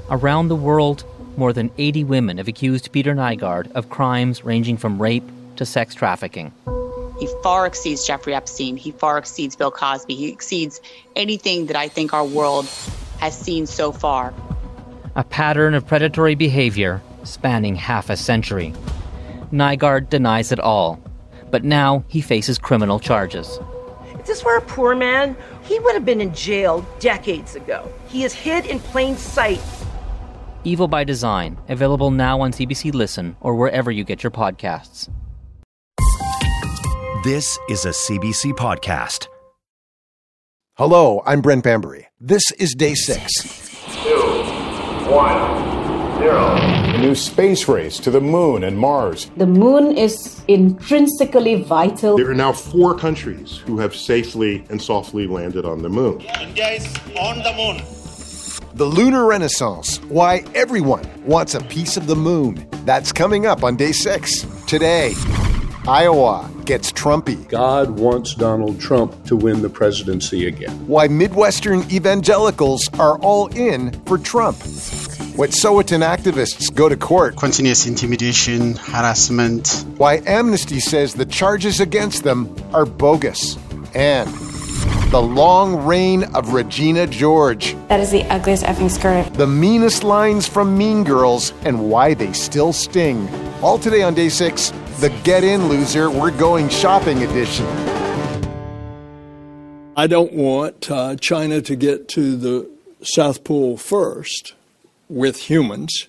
Around the world, more than 80 women have accused Peter Nygard of crimes ranging from rape to sex trafficking. He far exceeds Jeffrey Epstein. He far exceeds Bill Cosby. He exceeds anything that I think our world has seen so far. A pattern of predatory behavior spanning half a century. Nygard denies it all, but now he faces criminal charges. If this were a poor man, he would have been in jail decades ago. He is hid in plain sight. Evil by Design, available now on CBC Listen or wherever you get your podcasts. This is a CBC podcast. Hello, I'm Brent Bambury. This is Day 6. 2, 1, 0. A new space race to the moon and Mars. The moon is intrinsically vital. There are now 4 countries who have safely and softly landed on the moon. India is on the moon. The Lunar Renaissance. Why everyone wants a piece of the moon. That's coming up on Day 6. Today, Iowa gets Trumpy. God wants Donald Trump to win the presidency again. Why Midwestern evangelicals are all in for Trump. What Sowetan activists go to court. Continuous intimidation, harassment. Why Amnesty says the charges against them are bogus. And the long reign of Regina George. That is the ugliest effing skirt. The meanest lines from Mean Girls and why they still sting. All today on Day 6, the Get In Loser, We're Going Shopping edition. I don't want China to get to the South Pole first with humans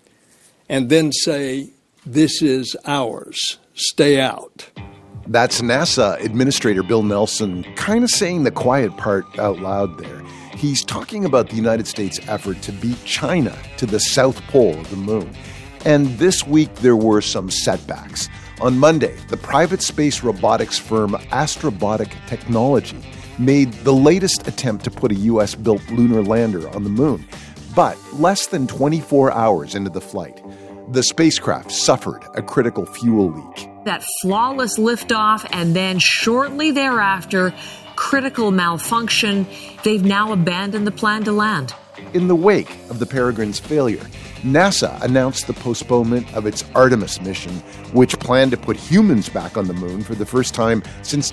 and then say, this is ours, stay out. That's NASA Administrator Bill Nelson kind of saying the quiet part out loud there. He's talking about the United States' effort to beat China to the South Pole of the moon. And this week there were some setbacks. On Monday, the private space robotics firm Astrobotic Technology made the latest attempt to put a U.S.-built lunar lander on the moon. But less than 24 hours into the flight, the spacecraft suffered a critical fuel leak. That flawless liftoff, and then shortly thereafter, critical malfunction. They've now abandoned the plan to land. In the wake of the Peregrine's failure, NASA announced the postponement of its Artemis mission, which planned to put humans back on the moon for the first time since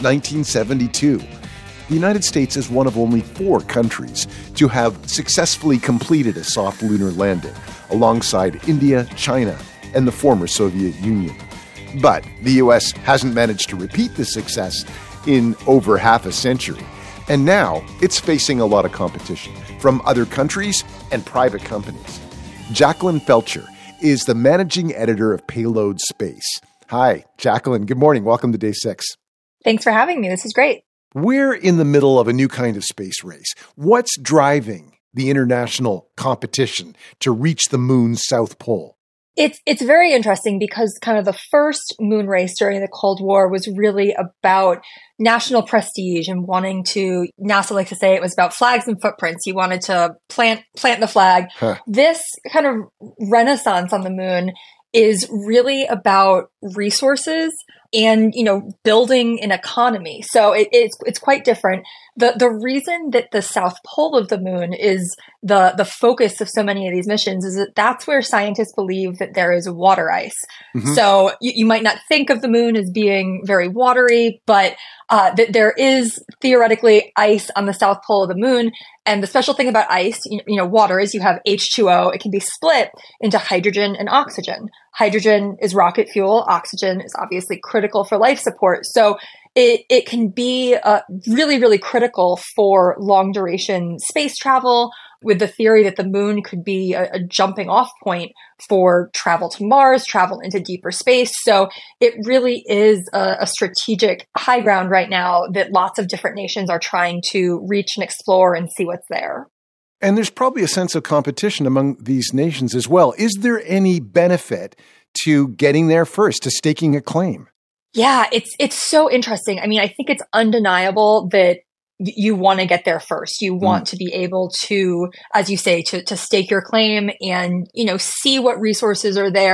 1972. The United States is one of only 4 countries to have successfully completed a soft lunar landing, alongside India, China, and the former Soviet Union. But the U.S. hasn't managed to repeat this success in over half a century. And now it's facing a lot of competition from other countries and private companies. Jacqueline Felcher is the managing editor of Payload Space. Hi, Jacqueline. Good morning. Welcome to Day 6. Thanks for having me. This is great. We're in the middle of a new kind of space race. What's driving the international competition to reach the moon's South Pole? It's very interesting because kind of the first moon race during the Cold War was really about national prestige and wanting to, NASA likes to say it was about flags and footprints. You wanted to plant the flag. This kind of renaissance on the moon is really about resources and, building an economy. So it's quite different. The reason that the South Pole of the moon is the focus of so many of these missions is that that's where scientists believe that there is water ice. Mm-hmm. So you might not think of the moon as being very watery, but that there is theoretically ice on the South Pole of the moon. And the special thing about ice, water is you have H2O. It can be split into hydrogen and oxygen. Hydrogen is rocket fuel. Oxygen is obviously critical for life support. So it can be really, really critical for long duration space travel, with the theory that the moon could be a jumping off point for travel to Mars, travel into deeper space. So it really is a strategic high ground right now that lots of different nations are trying to reach and explore and see what's there. And there's probably a sense of competition among these nations as well. Is there any benefit to getting there first, to staking a claim? Yeah, it's so interesting. I mean, I think it's undeniable that you want to get there first. You want to be able to, as you say, to stake your claim and, see what resources are there.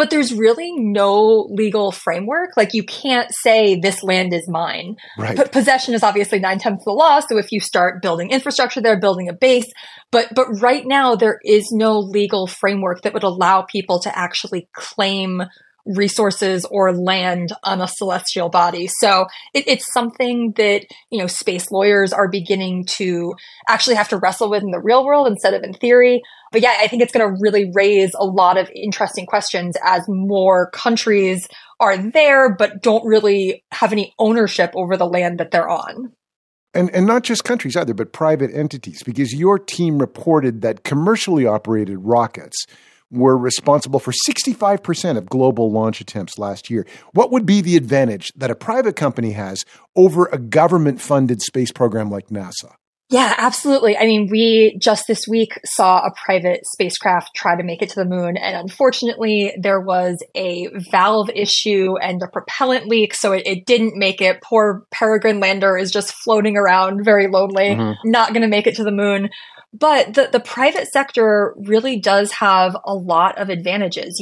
but there's really no legal framework. Like, you can't say this land is mine. Right. Possession is obviously 9/10 of the law. So if you start building infrastructure there, building a base, but right now there is no legal framework that would allow people to actually claim resources or land on a celestial body. So it's something that, space lawyers are beginning to actually have to wrestle with in the real world instead of in theory. But yeah, I think it's going to really raise a lot of interesting questions as more countries are there, but don't really have any ownership over the land that they're on. And not just countries either, but private entities, because your team reported that commercially operated rockets were responsible for 65% of global launch attempts last year. What would be the advantage that a private company has over a government-funded space program like NASA? Yeah, absolutely. I mean, we just this week saw a private spacecraft try to make it to the moon. And unfortunately, there was a valve issue and a propellant leak. So it didn't make it. Poor Peregrine lander is just floating around very lonely, not going to make it to the moon. But the private sector really does have a lot of advantages.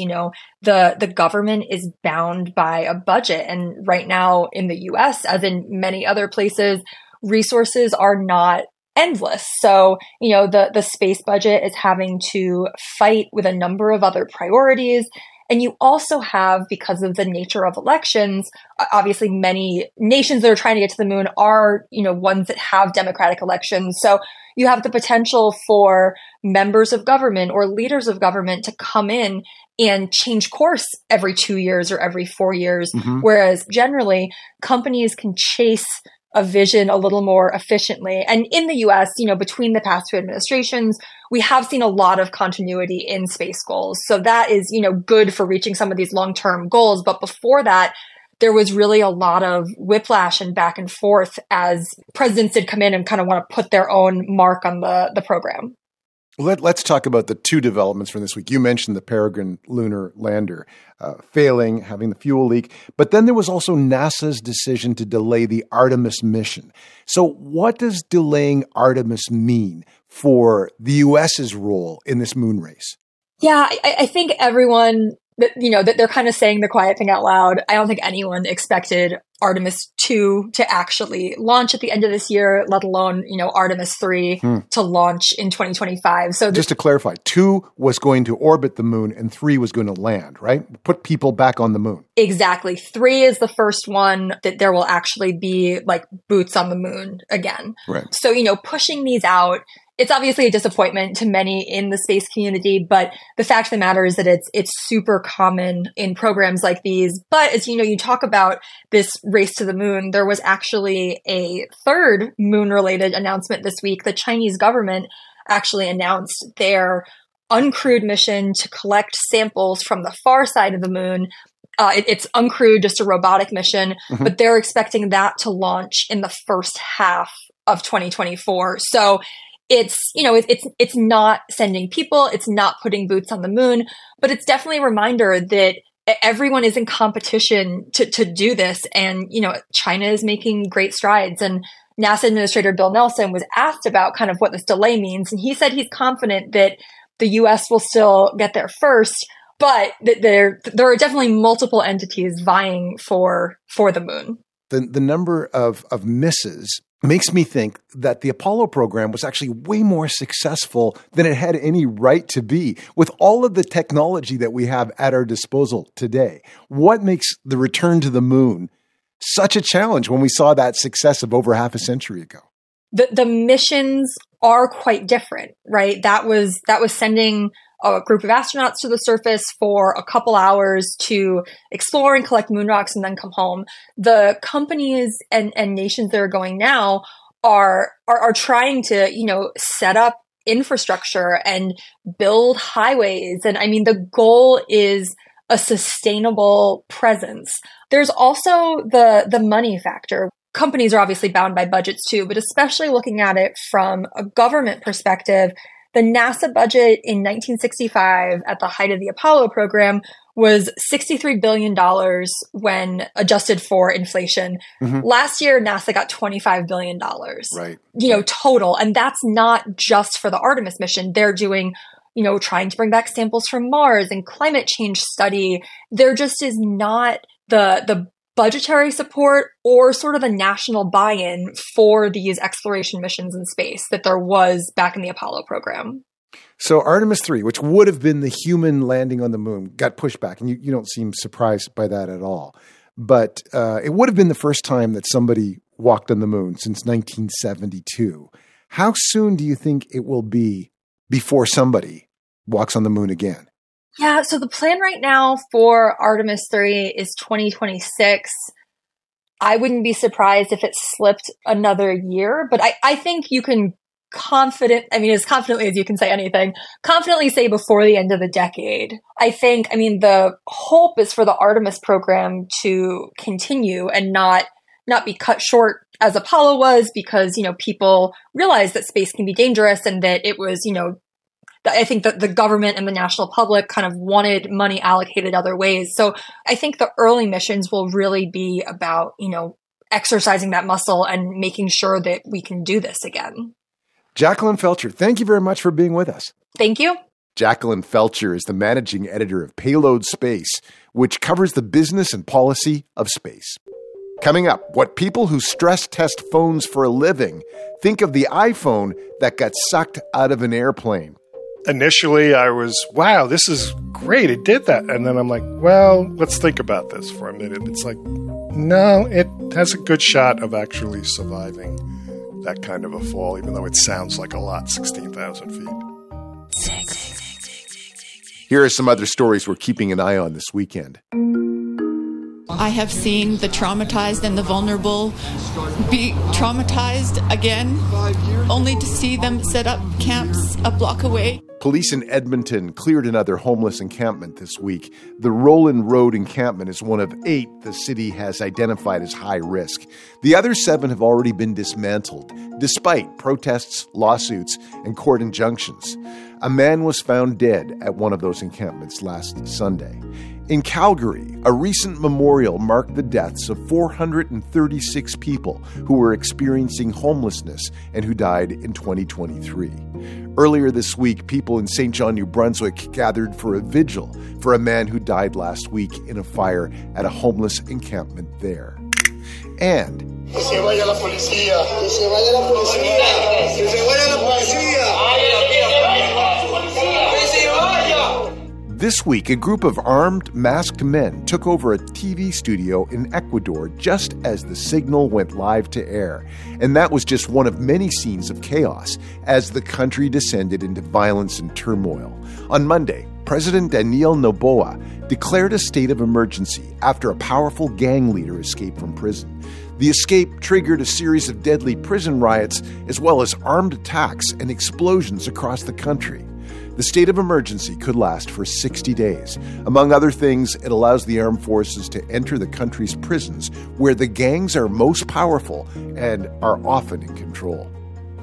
The government is bound by a budget. And right now in the US, as in many other places, resources are not endless. So, the space budget is having to fight with a number of other priorities. And you also have, because of the nature of elections, obviously many nations that are trying to get to the moon are, ones that have democratic elections. So you have the potential for members of government or leaders of government to come in and change course every 2 years or every 4 years. Whereas generally companies can chase a vision a little more efficiently. And in the US, between the past two administrations, we have seen a lot of continuity in space goals. So that is, good for reaching some of these long-term goals. But before that, there was really a lot of whiplash and back and forth as presidents did come in and kind of want to put their own mark on the program. Let's talk about the two developments from this week. You mentioned the Peregrine lunar lander failing, having the fuel leak, but then there was also NASA's decision to delay the Artemis mission. So what does delaying Artemis mean for the U.S.'s role in this moon race? Yeah, I think everyone, that they're kind of saying the quiet thing out loud. I don't think anyone expected Artemis 2 to actually launch at the end of this year, let alone, Artemis 3 to launch in 2025. So just to clarify, 2 was going to orbit the moon and 3 was going to land, right? Put people back on the moon. Exactly. 3 is the first one that there will actually be like boots on the moon again. Right. So, pushing these out, it's obviously a disappointment to many in the space community, but the fact of the matter is that it's super common in programs like these. But as you talk about this race to the moon, there was actually a third moon-related announcement this week. The Chinese government actually announced their uncrewed mission to collect samples from the far side of the moon. It's uncrewed, just a robotic mission, but they're expecting that to launch in the first half of 2024. So it's not sending people, it's not putting boots on the moon, but it's definitely a reminder that everyone is in competition to do this. And, China is making great strides. And NASA Administrator Bill Nelson was asked about kind of what this delay means. And he said he's confident that the US will still get there first, but that there are definitely multiple entities vying for the moon. The number of misses makes me think that the Apollo program was actually way more successful than it had any right to be with all of the technology that we have at our disposal today. What makes the return to the moon such a challenge when we saw that success of over half a century ago? The missions are quite different, right? That was sending a group of astronauts to the surface for a couple hours to explore and collect moon rocks and then come home. The companies and nations that are going now are trying to, set up infrastructure and build highways. And I mean, the goal is a sustainable presence. There's also the money factor. Companies are obviously bound by budgets too, but especially looking at it from a government perspective, the NASA budget in 1965 at the height of the Apollo program was $63 billion when adjusted for inflation. Last year, NASA got $25 billion, right? Total. And that's not just for the Artemis mission. They're doing trying to bring back samples from Mars and climate change study. There just is not the budgetary support or sort of the national buy-in for these exploration missions in space that there was back in the Apollo program. So Artemis 3, which would have been the human landing on the moon, got pushed back. And you don't seem surprised by that at all. But it would have been the first time that somebody walked on the moon since 1972. How soon do you think it will be before somebody walks on the moon again? Yeah, so the plan right now for Artemis 3 is 2026. I wouldn't be surprised if it slipped another year, but I think you can as confidently as you can say anything, confidently say before the end of the decade. The hope is for the Artemis program to continue and not be cut short as Apollo was, because, people realized that space can be dangerous and that it was, I think that the government and the national public kind of wanted money allocated other ways. So I think the early missions will really be about, exercising that muscle and making sure that we can do this again. Jacqueline Felcher, thank you very much for being with us. Thank you. Jacqueline Felcher is the managing editor of Payload Space, which covers the business and policy of space. Coming up, what people who stress test phones for a living think of the iPhone that got sucked out of an airplane. Initially, I was, wow, this is great. It did that. And then I'm like, well, let's think about this for a minute. It's like, no, it has a good shot of actually surviving that kind of a fall, even though it sounds like a lot, 16,000 feet. Here are some other stories we're keeping an eye on this weekend. I have seen the traumatized and the vulnerable be traumatized again, only to see them set up camps a block away. Police in Edmonton cleared another homeless encampment this week. The Roland Road encampment is one of 8 the city has identified as high risk. The other 7 have already been dismantled, despite protests, lawsuits, and court injunctions. A man was found dead at one of those encampments last Sunday. In Calgary, a recent memorial marked the deaths of 436 people who were experiencing homelessness and who died in 2023. Earlier this week, people in St. John, New Brunswick gathered for a vigil for a man who died last week in a fire at a homeless encampment there. And Que se vaya la policía, que se vaya la policía, que se vaya la policía. This week, a group of armed, masked men took over a TV studio in Ecuador just as the signal went live to air. And that was just one of many scenes of chaos as the country descended into violence and turmoil. On Monday, President Daniel Noboa declared a state of emergency after a powerful gang leader escaped from prison. The escape triggered a series of deadly prison riots as well as armed attacks and explosions across the country. The state of emergency could last for 60 days. Among other things, it allows the armed forces to enter the country's prisons where the gangs are most powerful and are often in control.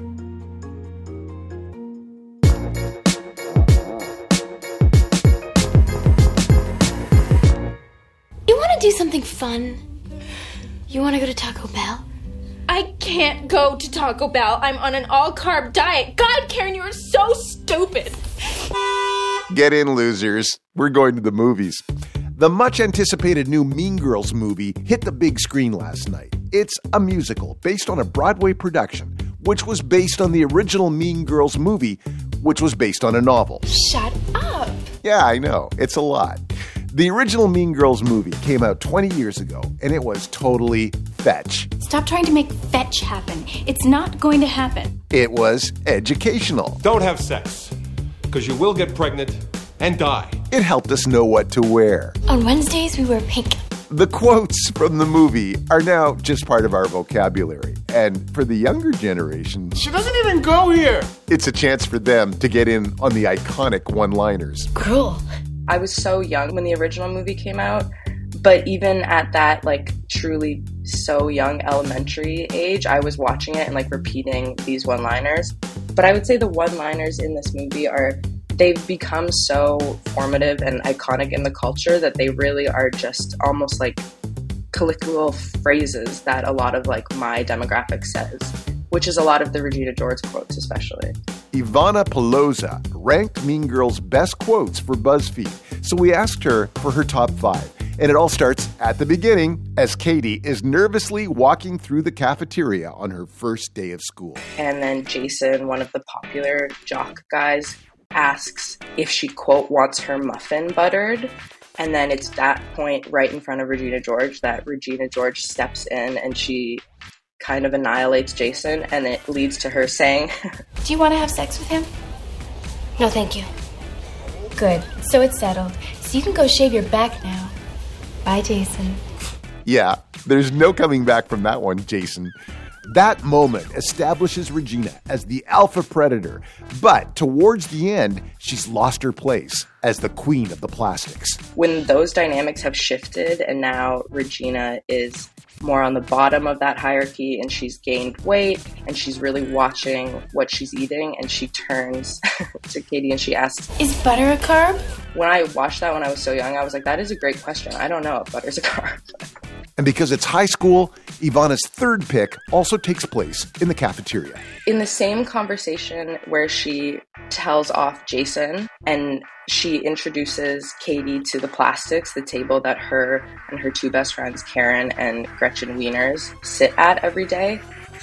You want to do something fun? You want to go to Taco Bell? I can't go to Taco Bell. I'm on an all-carb diet. God, Karen, you are so stupid. Get in, losers. We're going to the movies. The much-anticipated new Mean Girls movie hit the big screen last night. It's a musical based on a Broadway production, which was based on the original Mean Girls movie, which was based on a novel. Shut up. Yeah, I know. It's a lot. The original Mean Girls movie came out 20 years ago, and it was totally fetch. Stop trying to make fetch happen. It's not going to happen. It was educational. Don't have sex, because you will get pregnant and die. It helped us know what to wear. On Wednesdays, we wear pink. The quotes from the movie are now just part of our vocabulary. And for the younger generation... She doesn't even go here! It's a chance for them to get in on the iconic one-liners. Cruel. I was so young when the original movie came out, but even at that, truly so young elementary age, I was watching it and, repeating these one-liners. But I would say the one-liners in this movie they've become so formative and iconic in the culture that they really are just almost like colloquial phrases that a lot of, my demographic says, which is a lot of the Regina George quotes especially. Ivana Pelosa ranked Mean Girls' best quotes for BuzzFeed, so we asked her for her top 5. And it all starts at the beginning as Katie is nervously walking through the cafeteria on her first day of school. And then Jason, one of the popular jock guys, asks if she, quote, wants her muffin buttered. And then it's that point right in front of Regina George that Regina George steps in and she kind of annihilates Jason, and it leads to her saying, "Do you want to have sex with him?" "No, thank you." "Good. So it's settled. So you can go shave your back now. Bye, Jason." Yeah, there's no coming back from that one, Jason. That moment establishes Regina as the alpha predator, but towards the end, she's lost her place as the queen of the plastics. When those dynamics have shifted and now Regina is more on the bottom of that hierarchy and she's gained weight and she's really watching what she's eating, and she turns to Katie and she asks, "Is butter a carb?" When I watched that when I was so young, I was like, that is a great question. I don't know if butter's a carb. And because it's high school, Ivana's third pick also takes place in the cafeteria. In the same conversation where she tells off Jason and she introduces Katie to the plastics, the table that her and her two best friends, Karen and Gretchen Wieners, sit at every day.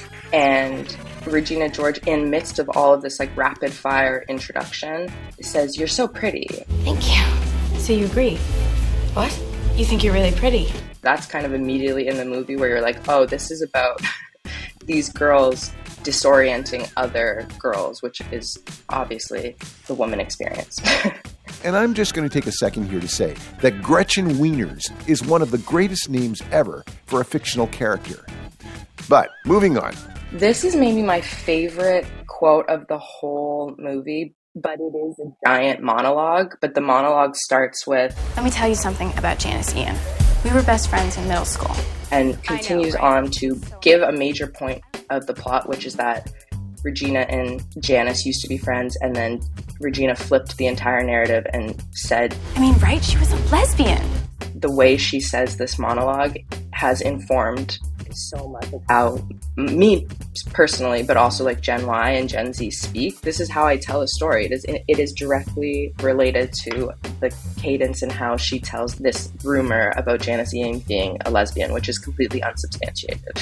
And Regina George, in midst of all of this like rapid fire introduction, says, "You're so pretty." "Thank you." "So you agree?" "What? You think you're really pretty?" That's kind of immediately in the movie where you're like, oh, this is about these girls disorienting other girls, which is obviously the woman experience. And I'm just going to take a second here to say that Gretchen Wieners is one of the greatest names ever for a fictional character. But moving on. This is maybe my favorite quote of the whole movie, but it is a giant monologue. But the monologue starts with, "Let me tell you something about Janice Ian. We were best friends in middle school." And continues on to give a major point of the plot, which is that Regina and Janice used to be friends, and then Regina flipped the entire narrative and said, "I mean, right? She was a lesbian." The way she says this monologue has informed so much of how me personally, but also like Gen Y and Gen Z speak. This is how I tell a story. It is directly related to the cadence and how she tells this rumor about Janice Ian being a lesbian, which is completely unsubstantiated.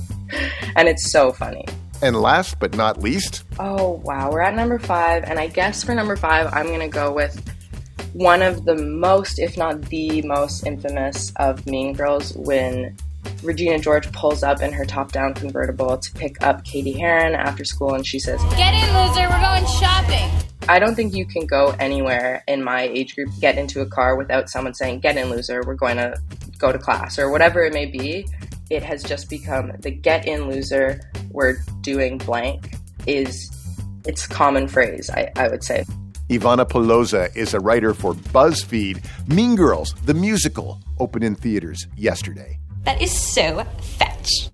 And it's so funny. And last but not least... Oh, wow. We're at number 5. And I guess for number 5, I'm going to go with one of the most, if not the most infamous of Mean Girls, when Regina George pulls up in her top-down convertible to pick up Katie Heron after school, and she says, "Get in, loser, we're going shopping." I don't think you can go anywhere in my age group, get into a car without someone saying, "Get in, loser, we're going to go to class," or whatever it may be. It has just become the "get in, loser, we're doing blank" it's a common phrase, I would say. Ivana Pelosa is a writer for BuzzFeed. Mean Girls, the musical, opened in theaters yesterday. That is so fetch.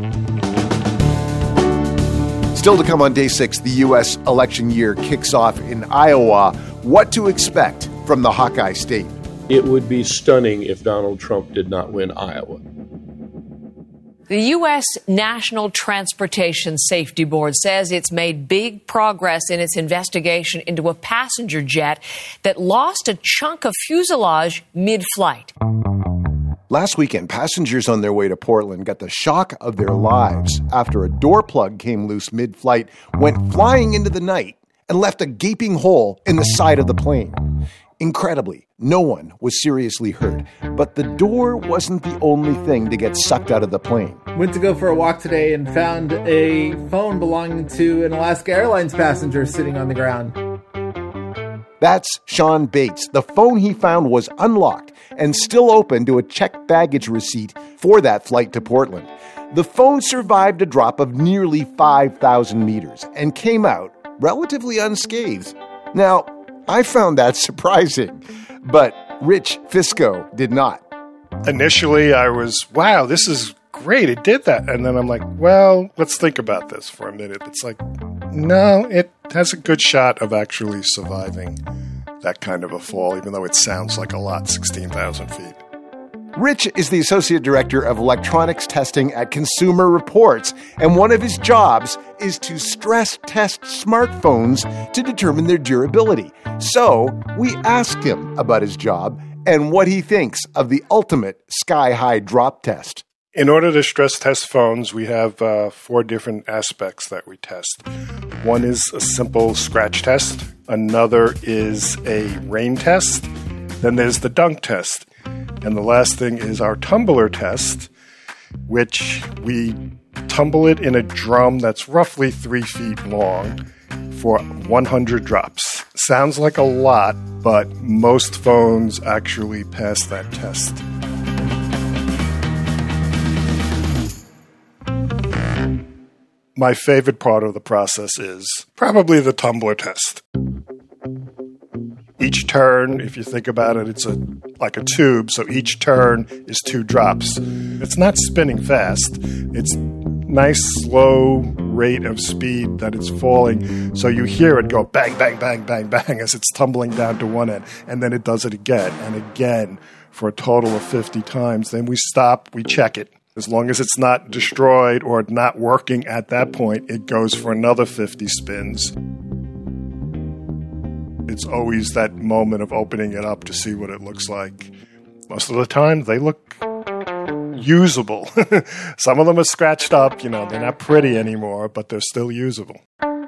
Still to come on day 6, the U.S. election year kicks off in Iowa. What to expect from the Hawkeye State? It would be stunning if Donald Trump did not win Iowa. The U.S. National Transportation Safety Board says it's made big progress in its investigation into a passenger jet that lost a chunk of fuselage mid-flight. Last weekend, passengers on their way to Portland got the shock of their lives after a door plug came loose mid-flight, went flying into the night, and left a gaping hole in the side of the plane. Incredibly, no one was seriously hurt, but the door wasn't the only thing to get sucked out of the plane. Went to go for a walk today and found a phone belonging to an Alaska Airlines passenger sitting on the ground. That's Sean Bates. The phone he found was unlocked and still open to a checked baggage receipt for that flight to Portland. The phone survived a drop of nearly 5,000 meters and came out relatively unscathed. Now, I found that surprising, but Rich Fisco did not. Initially, I was, wow, this is great, it did that. And then I'm like, well, let's think about this for a minute. It's like, no, it has a good shot of actually surviving that kind of a fall, even though it sounds like a lot, 16,000 feet. Rich is the Associate Director of Electronics Testing at Consumer Reports, and one of his jobs is to stress test smartphones to determine their durability. So we asked him about his job and what he thinks of the ultimate sky-high drop test. In order to stress test phones, we have 4 different aspects that we test. One is a simple scratch test. Another is a rain test. Then there's the dunk test. And the last thing is our tumbler test, which we tumble it in a drum that's roughly 3 feet long for 100 drops. Sounds like a lot, but most phones actually pass that test. My favorite part of the process is probably the tumbler test. Each turn, if you think about it, it's like a tube, so each turn is 2 drops. It's not spinning fast. It's nice, slow rate of speed that it's falling, so you hear it go bang, bang, bang, bang, bang as it's tumbling down to one end, and then it does it again and again for a total of 50 times. Then we stop, we check it. As long as it's not destroyed or not working at that point, it goes for another 50 spins. It's always that moment of opening it up to see what it looks like. Most of the time, they look usable. Some of them are scratched up, they're not pretty anymore, but they're still usable.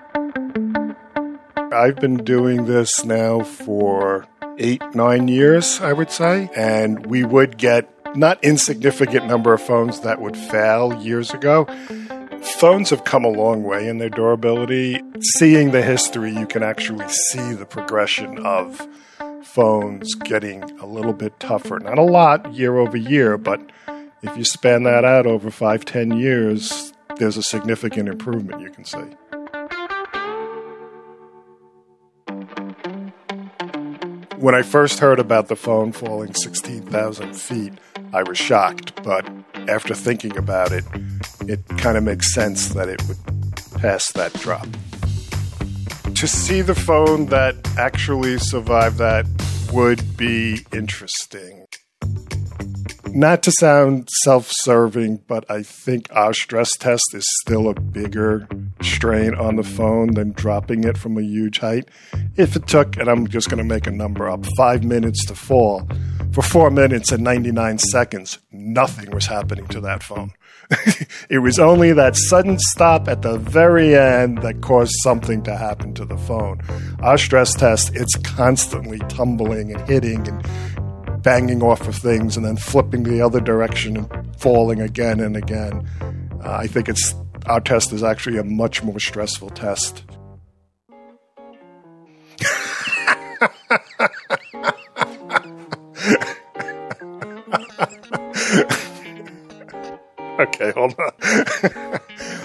I've been doing this now for 8-9 years, I would say, and we would get not insignificant number of phones that would fail years ago. Phones have come a long way in their durability. Seeing the history, you can actually see the progression of phones getting a little bit tougher. Not a lot year over year, but if you span that out over 5-10 years, there's a significant improvement you can see. When I first heard about the phone falling 16,000 feet, I was shocked, but after thinking about it, it kind of makes sense that it would pass that drop. To see the phone that actually survived that would be interesting. Not to sound self-serving, but I think our stress test is still a bigger strain on the phone than dropping it from a huge height. If it took, and I'm just going to make a number up, 5 minutes to fall, for 4 minutes and 99 seconds, nothing was happening to that phone. It was only that sudden stop at the very end that caused something to happen to the phone. Our stress test, it's constantly tumbling and hitting and banging off of things and then flipping the other direction and falling again and again. I think our test is actually a much more stressful test. Okay, hold on.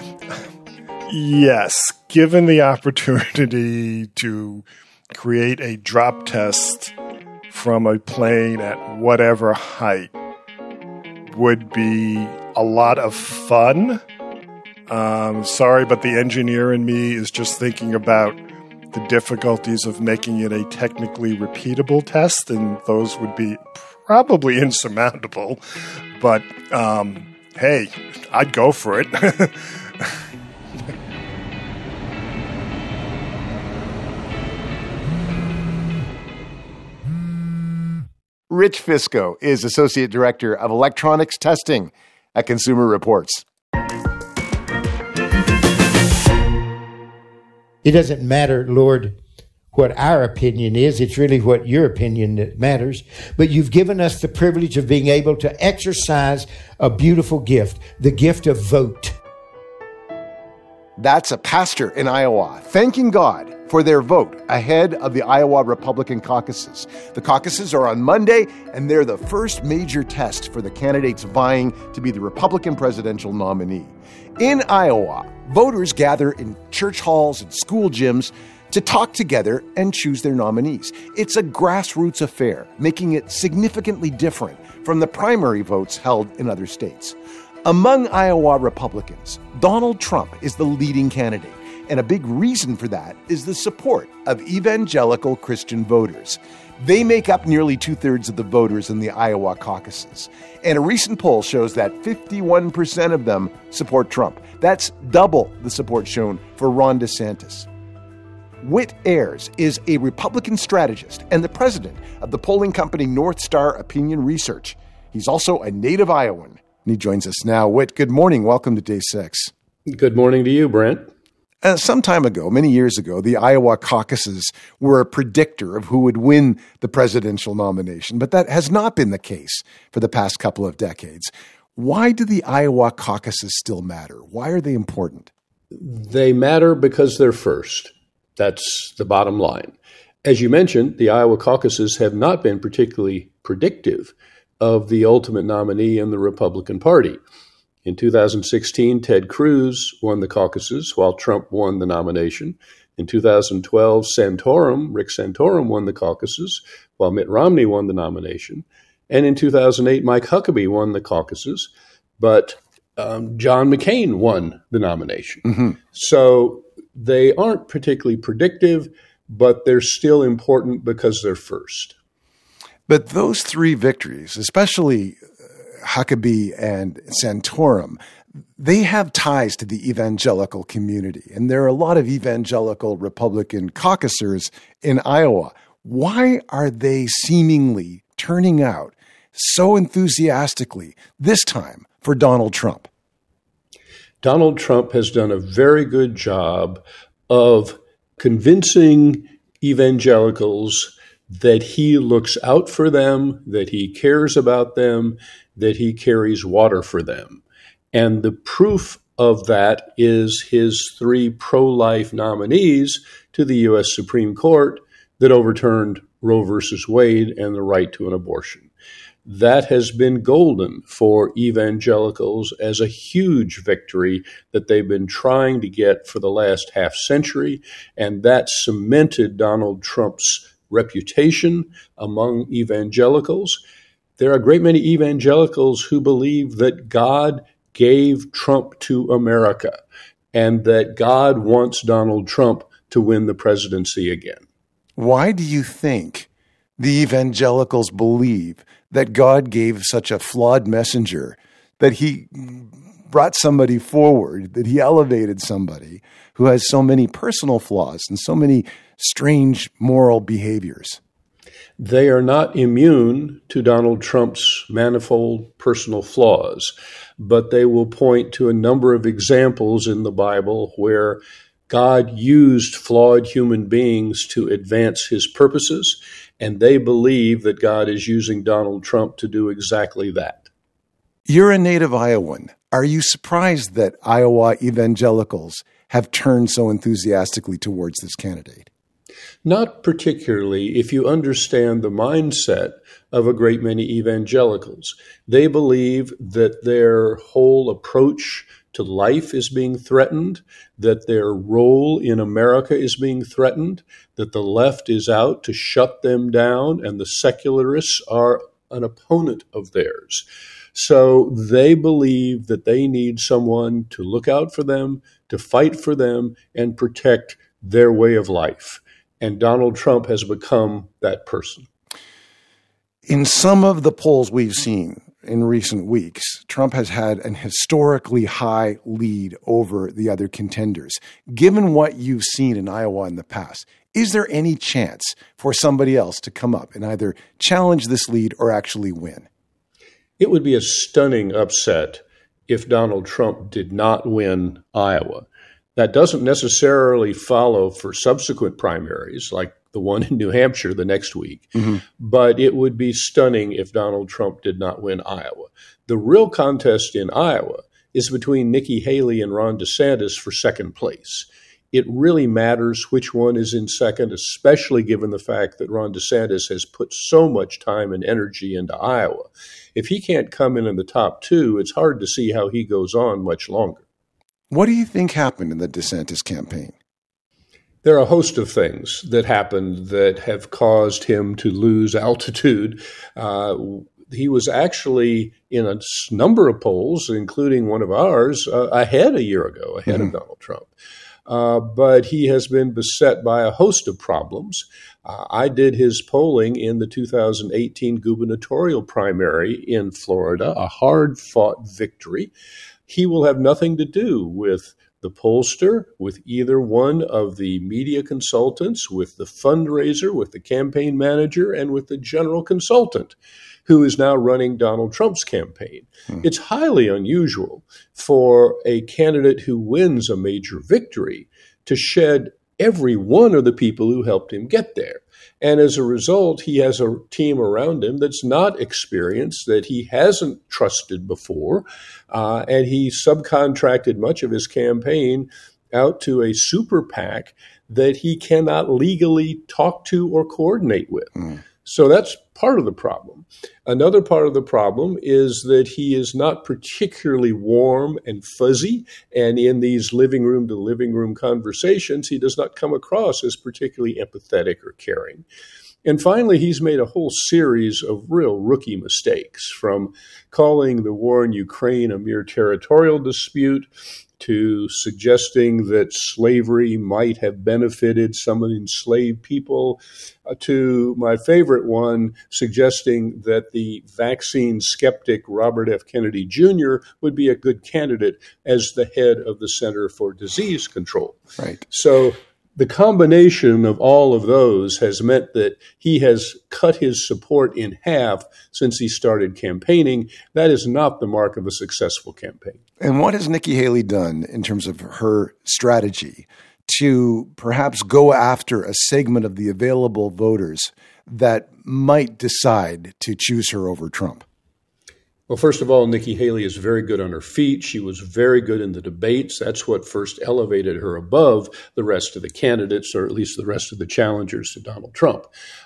Yes, given the opportunity to create a drop test from a plane at whatever height would be a lot of fun. Sorry, but the engineer in me is just thinking about the difficulties of making it a technically repeatable test, and those would be probably insurmountable. But, hey, I'd go for it. Rich Fisco is Associate Director of Electronics Testing at Consumer Reports. It doesn't matter, Lord, what our opinion is. It's really what your opinion that matters. But you've given us the privilege of being able to exercise a beautiful gift, the gift of vote. That's a pastor in Iowa thanking God for their vote ahead of the Iowa Republican caucuses. The caucuses are on Monday, and they're the first major test for the candidates vying to be the Republican presidential nominee. In Iowa, voters gather in church halls and school gyms to talk together and choose their nominees. It's a grassroots affair, making it significantly different from the primary votes held in other states. Among Iowa Republicans, Donald Trump is the leading candidate, And a big reason for that is the support of evangelical Christian voters. They make up nearly 2/3 of the voters in the Iowa caucuses. And a recent poll shows that 51% of them support Trump. That's double the support shown for Ron DeSantis. Whit Ayers is a Republican strategist and the president of the polling company North Star Opinion Research. He's also a native Iowan, and he joins us now. Whit, good morning. Welcome to Day 6. Good morning to you, Brent. Some time ago, many years ago, the Iowa caucuses were a predictor of who would win the presidential nomination, but that has not been the case for the past couple of decades. Why do the Iowa caucuses still matter? Why are they important? They matter because they're first. That's the bottom line. As you mentioned, the Iowa caucuses have not been particularly predictive of the ultimate nominee in the Republican Party. In 2016, Ted Cruz won the caucuses while Trump won the nomination. In 2012, Rick Santorum won the caucuses while Mitt Romney won the nomination. And in 2008, Mike Huckabee won the caucuses, but John McCain won the nomination. Mm-hmm. So they aren't particularly predictive, but they're still important because they're first. But those three victories, especially Huckabee and Santorum, they have ties to the evangelical community. And there are a lot of evangelical Republican caucusers in Iowa. Why are they seemingly turning out so enthusiastically this time for Donald Trump? Donald Trump has done a very good job of convincing evangelicals that he looks out for them, that he cares about them, that he carries water for them. And the proof of that is his three pro-life nominees to the U.S. Supreme Court that overturned Roe versus Wade and the right to an abortion. That has been golden for evangelicals as a huge victory that they've been trying to get for the last half century, and that cemented Donald Trump's reputation among evangelicals. There are a great many evangelicals who believe that God gave Trump to America and that God wants Donald Trump to win the presidency again. Why do you think the evangelicals believe that God gave such a flawed messenger, that he brought somebody forward, that he elevated somebody who has so many personal flaws and so many strange moral behaviors? They are not immune to Donald Trump's manifold personal flaws, but they will point to a number of examples in the Bible where God used flawed human beings to advance his purposes, and they believe that God is using Donald Trump to do exactly that. You're a native Iowan. Are you surprised that Iowa evangelicals have turned so enthusiastically towards this candidate? Not particularly if you understand the mindset of a great many evangelicals. They believe that their whole approach to life is being threatened, that their role in America is being threatened, that the left is out to shut them down, and the secularists are an opponent of theirs. So they believe that they need someone to look out for them, to fight for them, and protect their way of life. And Donald Trump has become that person. In some of the polls we've seen in recent weeks, Trump has had an historically high lead over the other contenders. Given what you've seen in Iowa in the past, is there any chance for somebody else to come up and either challenge this lead or actually win? It would be a stunning upset if Donald Trump did not win Iowa. That doesn't necessarily follow for subsequent primaries, like the one in New Hampshire the next week. Mm-hmm. But it would be stunning if Donald Trump did not win Iowa. The real contest in Iowa is between Nikki Haley and Ron DeSantis for second place. It really matters which one is in second, especially given the fact that Ron DeSantis has put so much time and energy into Iowa. If he can't come in the top two, it's hard to see how he goes on much longer. What do you think happened in the DeSantis campaign? There are a host of things that happened that have caused him to lose altitude. He was actually in a number of polls, including one of ours, ahead a year ago, ahead of Donald Trump. but he has been beset by a host of problems. I did his polling in the 2018 gubernatorial primary in Florida, a hard-fought victory. He will have nothing to do with the pollster, with either one of the media consultants, with the fundraiser, with the campaign manager, and with the general consultant who is now running Donald Trump's campaign. It's highly unusual for a candidate who wins a major victory to shed every one of the people who helped him get there. And as a result, he has a team around him that's not experienced, that he hasn't trusted before, and he subcontracted much of his campaign out to a super PAC that he cannot legally talk to or coordinate with. So that's part of the problem. Another part of the problem is that he is not particularly warm and fuzzy, and in these living room to living room conversations, he does not come across as particularly empathetic or caring. And finally, he's made a whole series of real rookie mistakes, from calling the war in Ukraine a mere territorial dispute to suggesting that slavery might have benefited some enslaved people, to my favorite one, suggesting that the vaccine skeptic Robert F. Kennedy Jr. would be a good candidate as the head of the Center for Disease Control. Right. So the combination of all of those has meant that he has cut his support in half since he started campaigning. That is not the mark of a successful campaign. And what has Nikki Haley done in terms of her strategy to perhaps go after a segment of the available voters that might decide to choose her over Trump? Well, first of all, Nikki Haley is very good on her feet. She was very good in the debates. That's what first elevated her above the rest of the candidates, or at least the rest of the challengers to Donald Trump.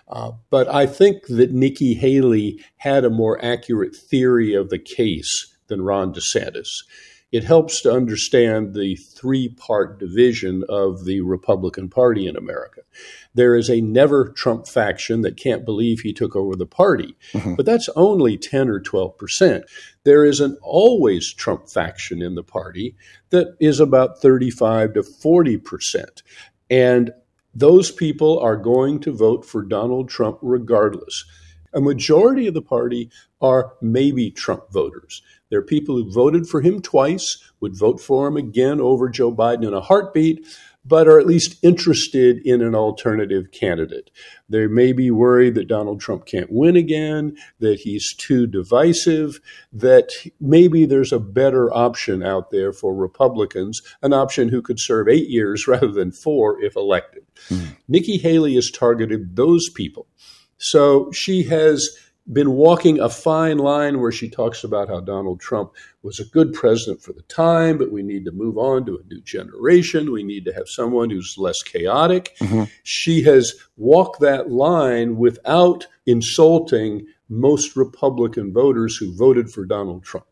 But I think that Nikki Haley had a more accurate theory of the case than Ron DeSantis. It helps to understand the three-part division of the Republican Party in America. There is a never-Trump faction that can't believe he took over the party, but that's only 10 or 12%. There is an always Trump faction in the party that is about 35 to 40%. And those people are going to vote for Donald Trump regardless. A majority of the party are maybe Trump voters. There are people who voted for him twice, would vote for him again over Joe Biden in a heartbeat, but are at least interested in an alternative candidate. They may be worried that Donald Trump can't win again, that he's too divisive, that maybe there's a better option out there for Republicans, an option who could serve 8 years rather than 4 if elected. Nikki Haley has targeted those people. So she has been walking a fine line where she talks about how Donald Trump was a good president for the time, but we need to move on to a new generation. We need to have someone who's less chaotic. She has walked that line without insulting most Republican voters who voted for Donald Trump.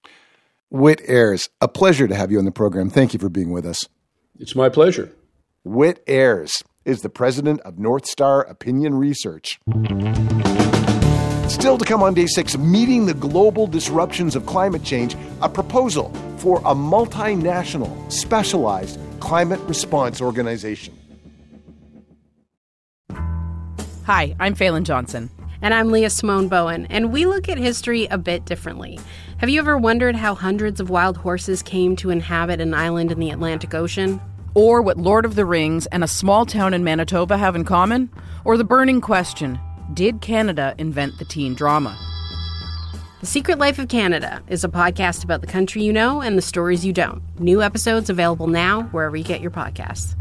Whit Ayers, a pleasure to have you on the program. Thank you for being with us. It's my pleasure. Whit Ayers is the president of North Star Opinion Research. Still to come on Day 6, meeting the global disruptions of climate change, a proposal for a multinational, specialized climate response organization. Hi, I'm Phelan Johnson. And I'm Leah Simone Bowen, and we look at history a bit differently. Have you ever wondered how hundreds of wild horses came to inhabit an island in the Atlantic Ocean? Or what Lord of the Rings and a small town in Manitoba have in common? Or the burning question, did Canada invent the teen drama? The Secret Life of Canada is a podcast about the country you know and the stories you don't. New episodes available now wherever you get your podcasts.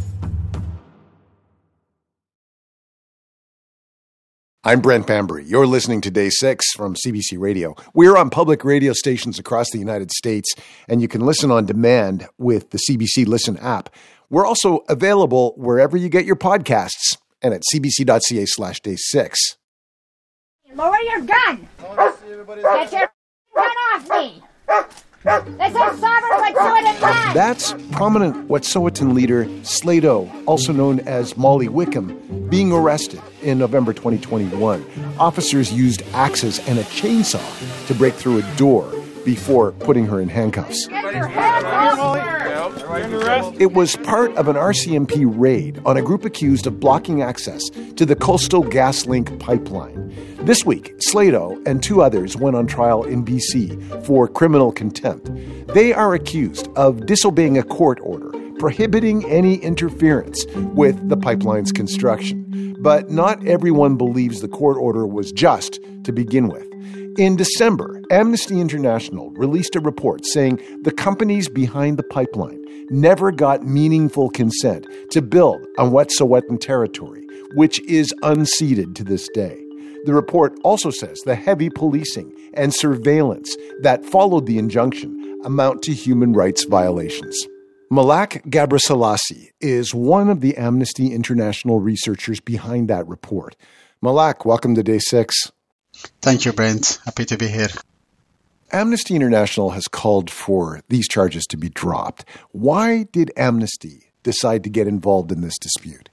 I'm Brent Bambury. You're listening to Day 6 from CBC Radio. We're on public radio stations across the United States, and you can listen on demand with the CBC Listen app. We're also available wherever you get your podcasts and at cbc.ca/day6. Lower your gun! Get your gun off me! This is sovereign Wet'suwet'en land! That's prominent Wet'suwet'en leader Slato, also known as Molly Wickham, being arrested in November 2021. Officers used axes and a chainsaw to break through a door before putting her in handcuffs. Get your hands off her! It was part of an RCMP raid on a group accused of blocking access to the Coastal GasLink pipeline. This week, Slato and 2 others went on trial in BC for criminal contempt. They are accused of disobeying a court order prohibiting any interference with the pipeline's construction. But not everyone believes the court order was just to begin with. In December, Amnesty International released a report saying the companies behind the pipeline never got meaningful consent to build on Wet'suwet'en territory, which is unceded to this day. The report also says the heavy policing and surveillance that followed the injunction amount to human rights violations. Malak Gabraselassie is one of the Amnesty International researchers behind that report. Malak, welcome to Day 6. Thank you, Brent. Happy to be here. Amnesty International has called for these charges to be dropped. Why did Amnesty decide to get involved in this dispute?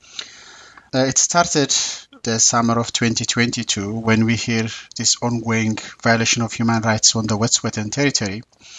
It started the summer of 2022 when we hear this ongoing violation of human rights on the Wet'suwet'en territory.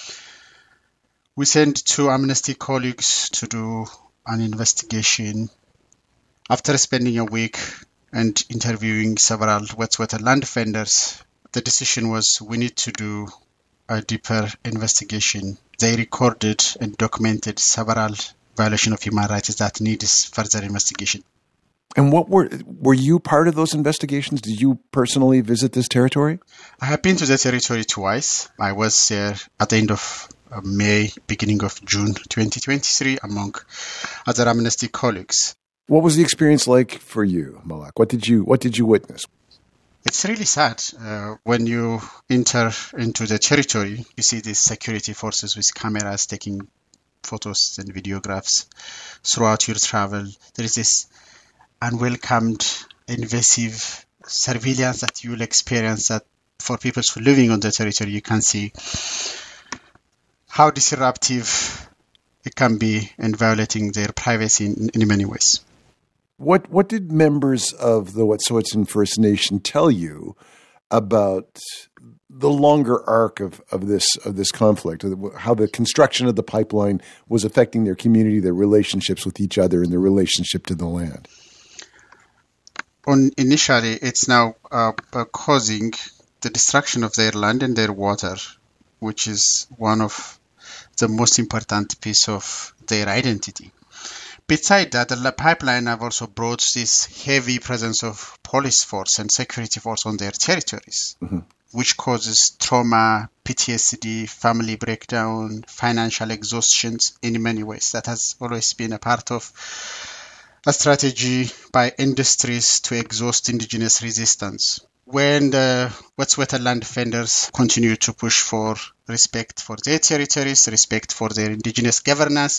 We sent 2 Amnesty colleagues to do an investigation. After spending a week and interviewing several Wet'suwet'en land defenders, the decision was we need to do a deeper investigation. They recorded and documented several violations of human rights that need further investigation. And what were you part of those investigations? Did you personally visit this territory? I have been to the territory twice. I was there at the end of May, beginning of June 2023, among other Amnesty colleagues. What was the experience like for you, Malak? What did you witness? It's really sad. When you enter into the territory, you see these security forces with cameras taking photos and videographs throughout your travel. There is this unwelcomed, invasive surveillance that you will experience that for people living on the territory, you can see how disruptive it can be and violating their privacy in many ways. What did members of the Wet'suwet'en First Nation tell you about the longer arc of this conflict, how the construction of the pipeline was affecting their community, their relationships with each other, and their relationship to the land? Initially, it's now causing the destruction of their land and their water, which is one of the most important piece of their identity. Besides that, the pipeline have also brought this heavy presence of police force and security force on their territories, which causes trauma, PTSD, family breakdown, financial exhaustion in many ways. That has always been a part of a strategy by industries to exhaust indigenous resistance. When the Wet'suwet'en land defenders continue to push for respect for their territories, respect for their indigenous governance,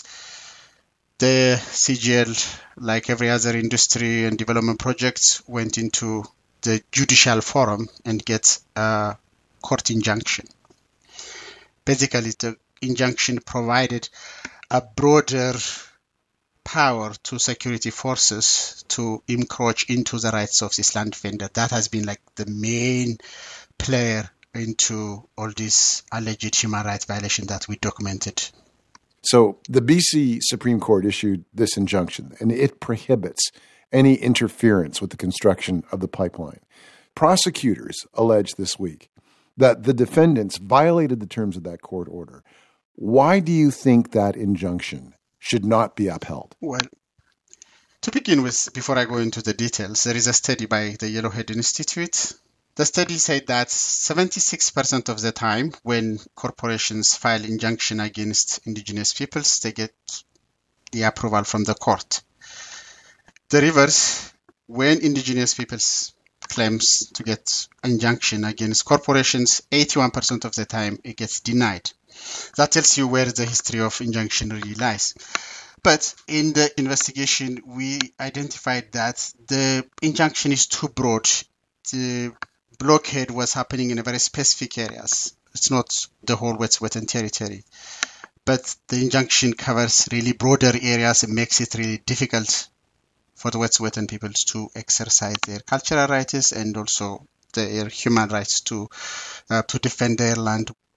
the CGL, like every other industry and development projects, went into the judicial forum and get a court injunction. Basically, the injunction provided a broader power to security forces to encroach into the rights of this land defender. That has been like the main player into all these alleged human rights violations that we documented. So the BC Supreme Court issued this injunction, and it prohibits any interference with the construction of the pipeline. Prosecutors alleged this week that the defendants violated the terms of that court order. Why do you think that injunction should not be upheld? Well, to begin with, before I go into the details, there is a study by the Yellowhead Institute. The study said that 76% of the time when corporations file injunction against indigenous peoples, they get the approval from the court. The reverse, when indigenous peoples claims to get injunction against corporations, 81% of the time it gets denied. That tells you where the history of injunction really lies. But in the investigation, we identified that the injunction is too broad. The blockade was happening in a very specific areas. It's not the whole Wet'suwet'en territory. But the injunction covers really broader areas and makes it really difficult for the Wet'suwet'en peoples to exercise their cultural rights and also their human rights to defend their land.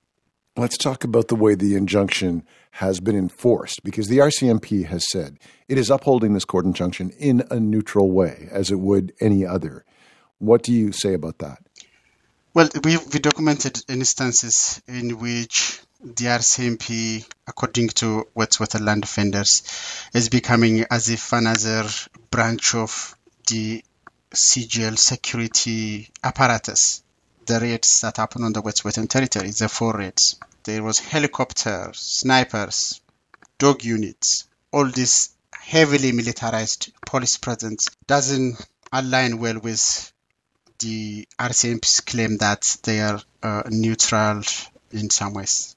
Let's talk about the way the injunction has been enforced, because the RCMP has said it is upholding this court injunction in a neutral way, as it would any other. What do you say about that? Well, we documented instances in which the RCMP, according to Wet'suwet'en Defenders, is becoming as if another branch of the CGL security apparatus. The raids that happened on the Wet'suwet'en territory, the 4 raids. There was helicopters, snipers, dog units. All this heavily militarized police presence doesn't align well with the RCMP's claim that they are neutral in some ways.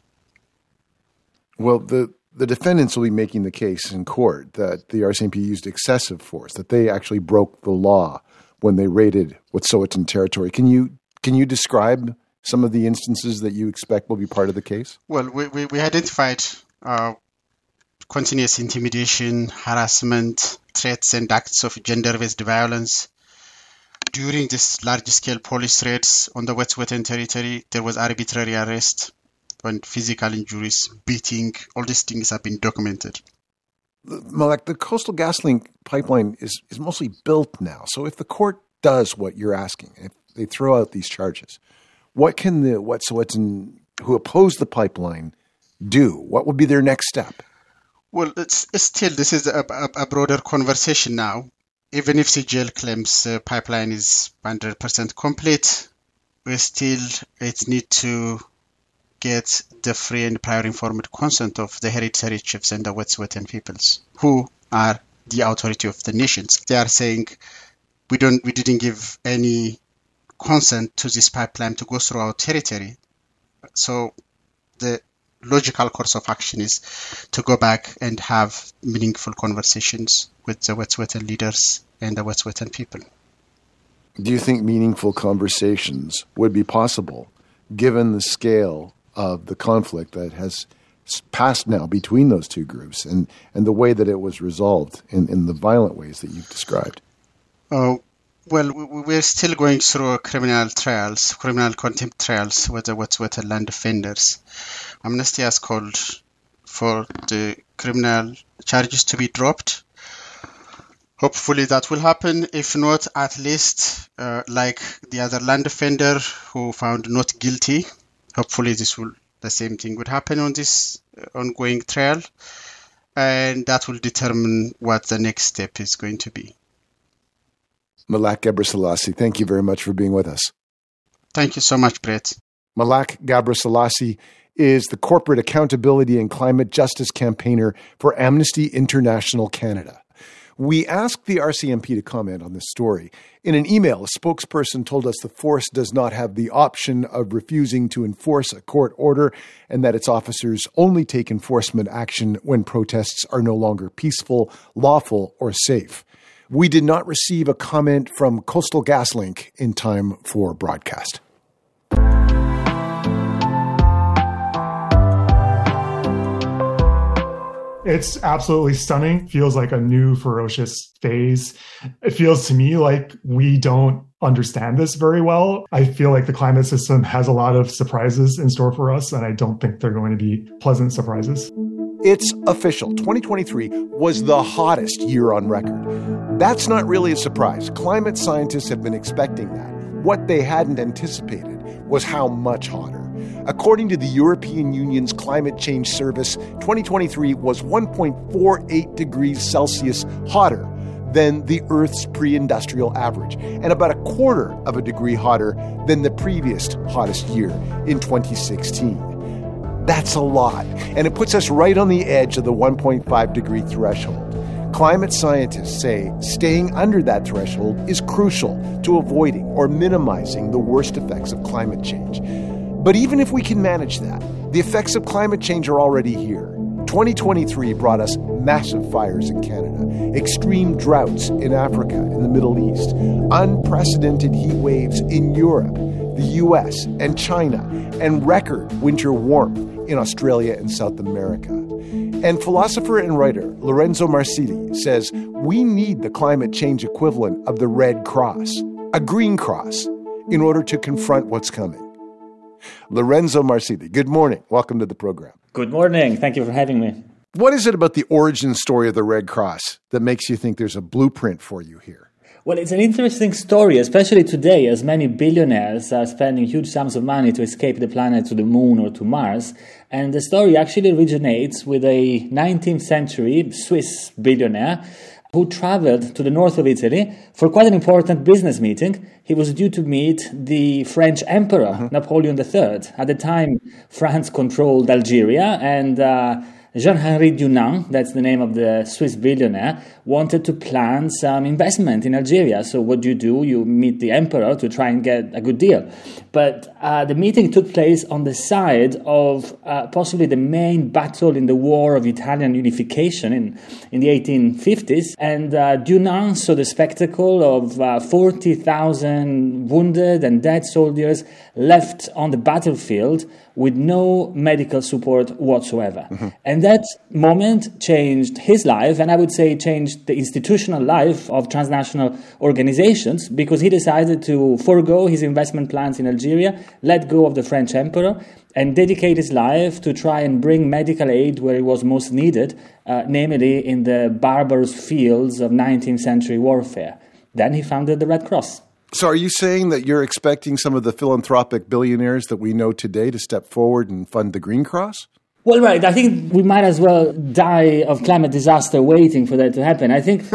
Well, the defendants will be making the case in court that the RCMP used excessive force, that they actually broke the law when they raided Wet'suwet'en territory. Can you describe some of the instances that you expect will be part of the case? Well, we identified continuous intimidation, harassment, threats, and acts of gender-based violence. During this large-scale police raids on the Wet'suwet'en territory, there was arbitrary arrest and physical injuries, beating. All these things have been documented. Malak, the Coastal GasLink pipeline is mostly built now. So if the court does what you're asking, if they throw out these charges, what can the Wet'suwet'en who oppose the pipeline do? What would be their next step? Well, this is a broader conversation now. Even if CGL claims the pipeline is 100% complete, it need to get the free and prior informed consent of the hereditary chiefs and the Wet'suwet'en peoples, who are the authority of the nations. They are saying we didn't give any consent to this pipeline to go through our territory. So the logical course of action is to go back and have meaningful conversations with the Wet'suwet'en leaders and the Wet'suwet'en people. Do you think meaningful conversations would be possible given the scale of the conflict that has passed now between those two groups and the way that it was resolved in the violent ways that you've described? Well, we're still going through criminal contempt trials with the Wet'suwet'en Land Defenders. Amnesty has called for the criminal charges to be dropped. Hopefully that will happen. If not, at least like the other land defender who found not guilty, hopefully the same thing would happen on this ongoing trial, and that will determine what the next step is going to be. Malak Gebrselassie, thank you very much for being with us. Thank you so much, Brett. Malak Gebrselassie is the Corporate Accountability and Climate Justice Campaigner for Amnesty International Canada. We asked the RCMP to comment on this story. In an email, a spokesperson told us the force does not have the option of refusing to enforce a court order and that its officers only take enforcement action when protests are no longer peaceful, lawful, or safe. We did not receive a comment from Coastal GasLink in time for broadcast. It's absolutely stunning. Feels like a new ferocious phase. It feels to me like we don't understand this very well. I feel like the climate system has a lot of surprises in store for us, and I don't think they're going to be pleasant surprises. It's official. 2023 was the hottest year on record. That's not really a surprise. Climate scientists have been expecting that. What they hadn't anticipated was how much hotter. According to the European Union's Climate Change Service, 2023 was 1.48 degrees Celsius hotter than the Earth's pre-industrial average, and about a quarter of a degree hotter than the previous hottest year in 2016. That's a lot, and it puts us right on the edge of the 1.5 degree threshold. Climate scientists say staying under that threshold is crucial to avoiding or minimizing the worst effects of climate change. But even if we can manage that, the effects of climate change are already here. 2023 brought us massive fires in Canada, extreme droughts in Africa and the Middle East, unprecedented heat waves in Europe, the US and China, and record winter warmth in Australia and South America. And philosopher and writer Lorenzo Marsili says we need the climate change equivalent of the Red Cross, a green cross, in order to confront what's coming. Lorenzo Marsitti, good morning. Welcome to the program. Good morning. Thank you for having me. What is it about the origin story of the Red Cross that makes you think there's a blueprint for you here? Well, it's an interesting story, especially today, as many billionaires are spending huge sums of money to escape the planet to the moon or to Mars. And the story actually originates with a 19th century Swiss billionaire who traveled to the north of Italy for quite an important business meeting. He was due to meet the French Emperor, Napoleon III. At the time, France controlled Algeria, and Jean-Henri Dunant, that's the name of the Swiss billionaire, wanted to plan some investment in Algeria. So what do? You meet the emperor to try and get a good deal. But the meeting took place on the side of possibly the main battle in the War of Italian Unification in the 1850s. And Dunant saw the spectacle of 40,000 wounded and dead soldiers left on the battlefield with no medical support whatsoever. Mm-hmm. And that moment changed his life, and I would say changed the institutional life of transnational organizations, because he decided to forego his investment plans in Algeria, let go of the French emperor, and dedicate his life to try and bring medical aid where it was most needed, namely in the barbarous fields of 19th century warfare. Then he founded the Red Cross. So are you saying that you're expecting some of the philanthropic billionaires that we know today to step forward and fund the Green Cross? Well, right. I think we might as well die of climate disaster waiting for that to happen. I think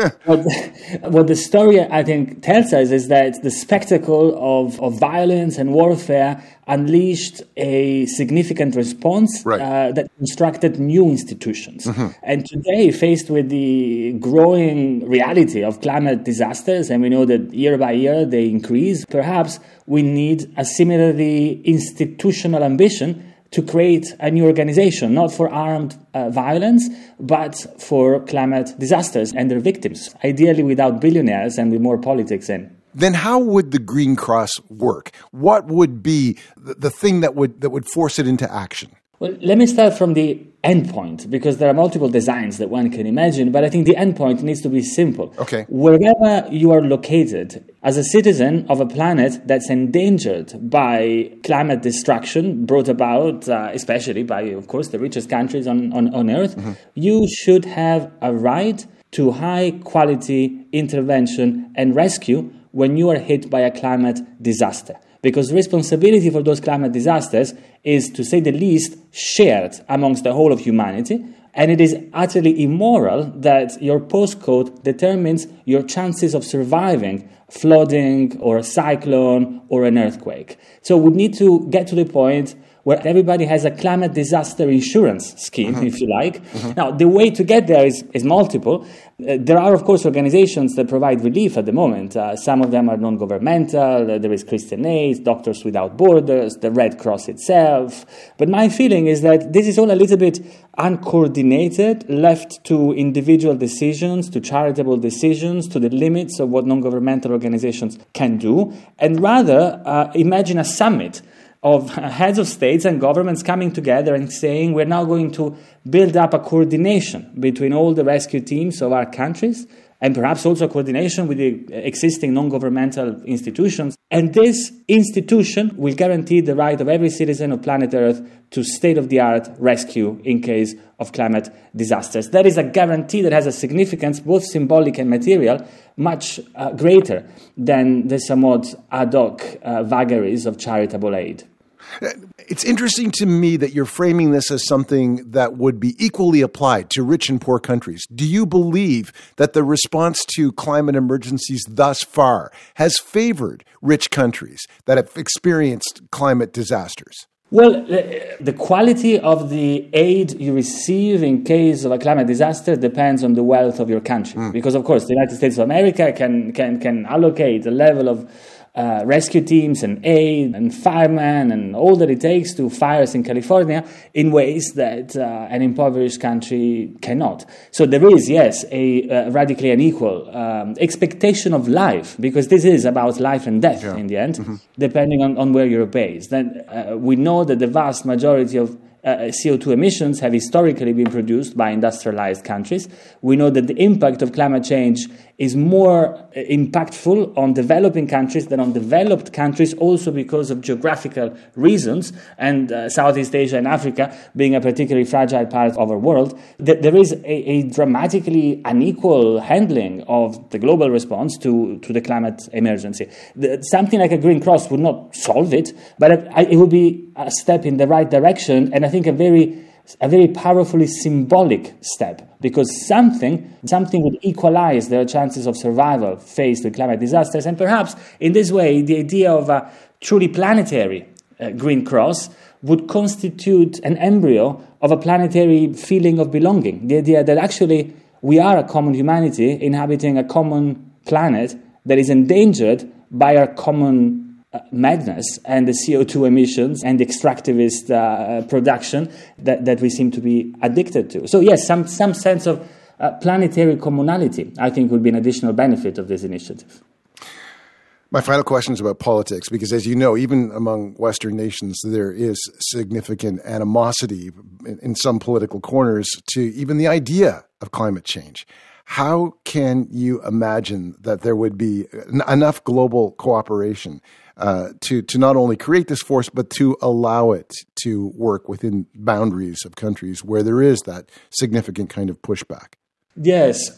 what the story, I think, tells us is that the spectacle of violence and warfare unleashed a significant response that constructed new institutions. Mm-hmm. And today, faced with the growing reality of climate disasters, and we know that year by year they increase, perhaps we need a similarly institutional ambition to create a new organization, not for armed violence, but for climate disasters and their victims, ideally without billionaires and with more politics in. Then how would the Green Cross work? What would be the thing that would force it into action? Well, let me start from the endpoint, because there are multiple designs that one can imagine, but I think the endpoint needs to be simple. Okay. Wherever you are located, as a citizen of a planet that's endangered by climate destruction brought about, especially by, of course, the richest countries on Earth, mm-hmm. you should have a right to high-quality intervention and rescue when you are hit by a climate disaster. Because responsibility for those climate disasters is, to say the least, shared amongst the whole of humanity. And it is utterly immoral that your postcode determines your chances of surviving flooding or a cyclone or an earthquake. So we need to get to the point where everybody has a climate disaster insurance scheme, mm-hmm. if you like. Mm-hmm. Now, the way to get there is multiple. There are, of course, organizations that provide relief at the moment. Some of them are non-governmental. There is Christian Aid, Doctors Without Borders, the Red Cross itself. But my feeling is that this is all a little bit uncoordinated, left to individual decisions, to charitable decisions, to the limits of what non-governmental organizations can do. And rather, imagine a summit of heads of states and governments coming together and saying, we're now going to build up a coordination between all the rescue teams of our countries, and perhaps also coordination with the existing non-governmental institutions. And this institution will guarantee the right of every citizen of planet Earth to state-of-the-art rescue in case of climate disasters. That is a guarantee that has a significance, both symbolic and material, much greater than the somewhat ad hoc vagaries of charitable aid. It's interesting to me that you're framing this as something that would be equally applied to rich and poor countries. Do you believe that the response to climate emergencies thus far has favored rich countries that have experienced climate disasters? Well, the quality of the aid you receive in case of a climate disaster depends on the wealth of your country. Because, of course, the United States of America can allocate a level of rescue teams and aid and firemen and all that it takes to fires in California in ways that an impoverished country cannot. So there is, yes, a radically unequal expectation of life, because this is about life and death in the end, depending on where you're based. Then we know that the vast majority of CO2 emissions have historically been produced by industrialized countries. We know that the impact of climate change is more impactful on developing countries than on developed countries, also because of geographical reasons, and Southeast Asia and Africa being a particularly fragile part of our world. There is a dramatically unequal handling of the global response to the climate emergency. Something like a Green Cross would not solve it, but it would be a step in the right direction, and I think a very powerfully symbolic step, because something would equalize their chances of survival faced with climate disasters. And perhaps in this way, the idea of a truly planetary Green Cross would constitute an embryo of a planetary feeling of belonging. The idea that actually we are a common humanity inhabiting a common planet that is endangered by our common madness and the CO2 emissions and the extractivist production that we seem to be addicted to. So yes, some sense of planetary commonality, I think, would be an additional benefit of this initiative. My final question is about politics, because as you know, even among Western nations, there is significant animosity in some political corners to even the idea of climate change. How can you imagine that there would be enough global cooperation to not only create this force, but to allow it to work within boundaries of countries where there is that significant kind of pushback? Yes.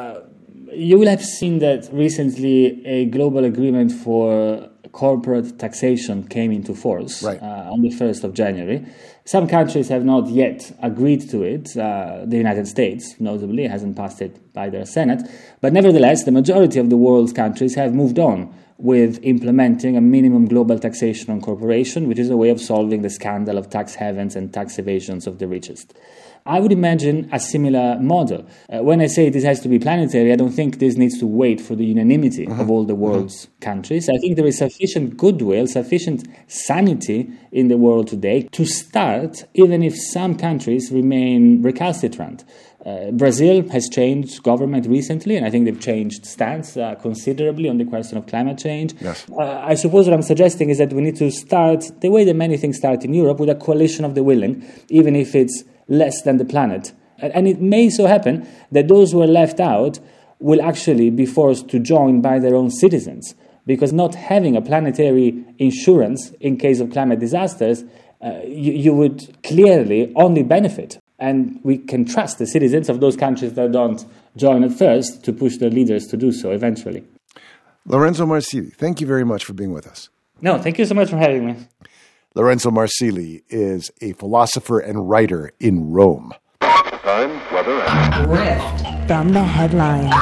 You will have seen that recently a global agreement for corporate taxation came into force on the 1st of January. Some countries have not yet agreed to it. The United States, notably, hasn't passed it by their Senate. But nevertheless, the majority of the world's countries have moved on with implementing a minimum global taxation on corporation, which is a way of solving the scandal of tax havens and tax evasions of the richest. I would imagine a similar model. When I say this has to be planetary, I don't think this needs to wait for the unanimity of all the world's countries. I think there is sufficient goodwill, sufficient sanity in the world today to start, even if some countries remain recalcitrant. Brazil has changed government recently, and I think they've changed stance considerably on the question of climate change. Yes. I suppose what I'm suggesting is that we need to start, the way that many things start in Europe, with a coalition of the willing, even if it's less than the planet. And it may so happen that those who are left out will actually be forced to join by their own citizens, because not having a planetary insurance in case of climate disasters, you would clearly only benefit. And we can trust the citizens of those countries that don't join at first to push their leaders to do so eventually. Lorenzo Marsili, thank you very much for being with us. No, thank you so much for having me. Lorenzo Marsili is a philosopher and writer in Rome. Time, weather, and Rift from the headlines.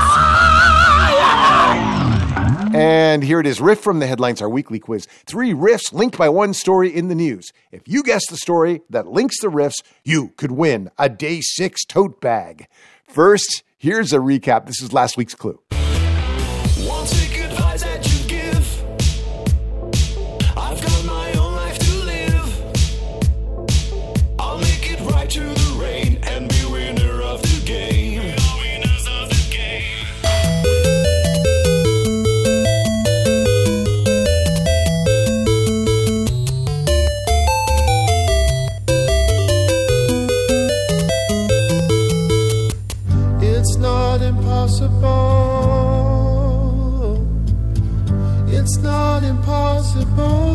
And here it is, Riff from the Headlines, our weekly quiz. 3 riffs linked by one story in the news. If you guess the story that links the riffs, you could win a Day 6 tote bag. First, here's a recap. This is last week's clue. One take advice that you give. I've got my own life to live. I'll make it right through the rain and be winner of the game. We are winners of the game. It's not impossible. It's not impossible.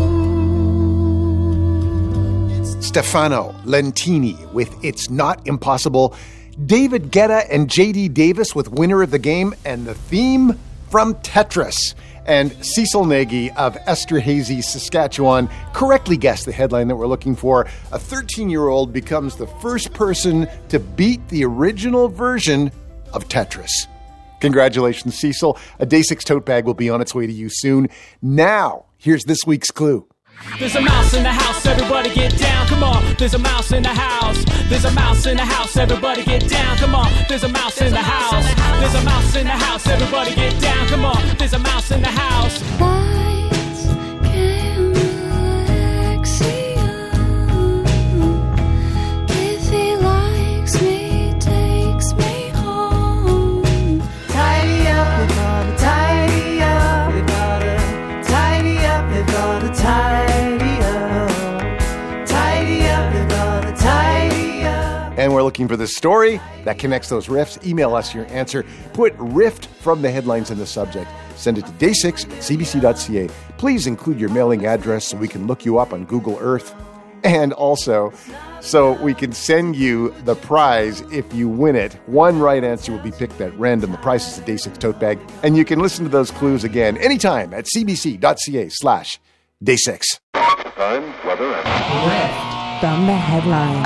Stefano Lentini with It's Not Impossible. David Guetta and J.D. Davis with Winner of the Game, and the theme from Tetris. And Cecil Nagy of Esterhazy, Saskatchewan, correctly guessed the headline that we're looking for. A 13-year-old becomes the first person to beat the original version of Tetris. Congratulations, Cecil. A Day 6 tote bag will be on its way to you soon. Now, here's this week's clue. There's a mouse in the house, everybody get down, come on. There's a mouse in the house. There's a mouse in the house, everybody get down, come on. There's a mouse in the house. There's a mouse in the house, everybody get down, come on. There's a mouse in the house. Lights, camera, axiom. If he likes me, takes me home. Tidy up, we gotta tidy up. We gotta tidy up, we gotta tidy up. Tidy up, we gotta tidy up. And we're are looking for this story that connects those riffs, email us your answer. Put rift from the headlines in the subject. Send it to day6@cbc.ca. Please include your mailing address so we can look you up on Google Earth. And also, so we can send you the prize if you win it. One right answer will be picked at random. The prize is a Day 6 tote bag. And you can listen to those clues again anytime at cbc.ca/day6. Time, weather, and From the headlines.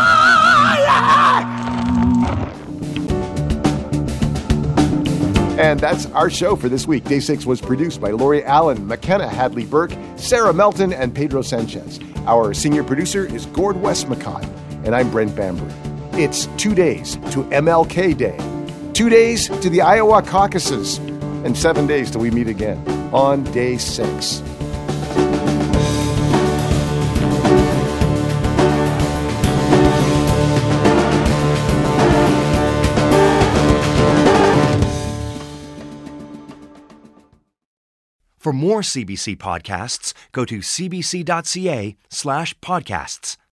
And that's our show for this week. Day 6 was produced by Lori Allen, McKenna Hadley-Burke, Sarah Melton, and Pedro Sanchez. Our senior producer is Gord Westmacott, and I'm Brent Bambury. It's 2 days to MLK Day, 2 days to the Iowa caucuses, and 7 days till we meet again on Day 6. For more CBC podcasts, go to cbc.ca/podcasts.